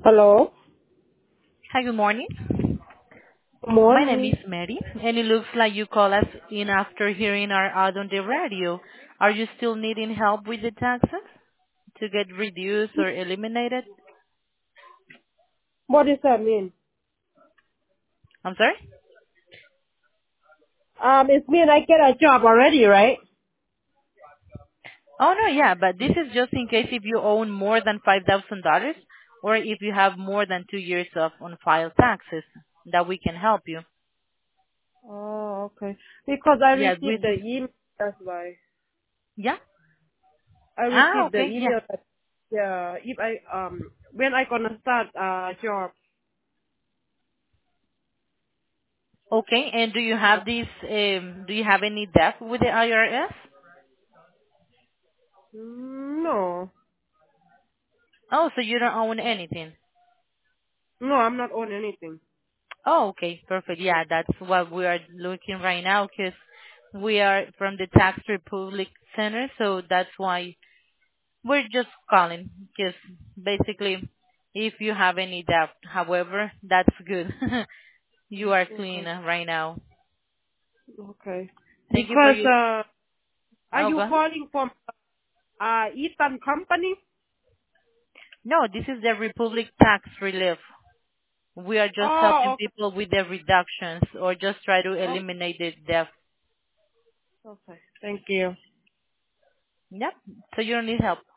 Hello. Hi, good morning. Good My name morning. is Mary, and it looks like you call us in after hearing our ad on the radio. Are you still needing help with the taxes to get reduced or eliminated? What does that mean? I'm sorry? It mean I get a job already, right? Oh, no, yeah, but this is just in case if you own more than $5,000 or if you have more than 2 years of on-file taxes that we can help you. Oh, okay. Because I Yeah, received the email. That's why yeah? I Ah, received the okay, yeah. email. That, yeah. If I when I gonna start job? Okay, and do you have any debt with the IRS? No. Oh, so you don't own anything. No, I'm not on anything. Oh, okay. Perfect. Yeah, that's what we are looking right now because we are from the Tax Republic Center, so that's why we're just calling because basically if you have any debt, however, that's good. You are clean Okay. right now. Okay. Thank you for Because your, are oh, you go ahead. calling from Eastern Company? No, this is the Republic Tax Relief. We are just helping Oh, okay. people with the reductions or just try to Oh, eliminate the debt. okay. Thank you. Yep. So you don't need help.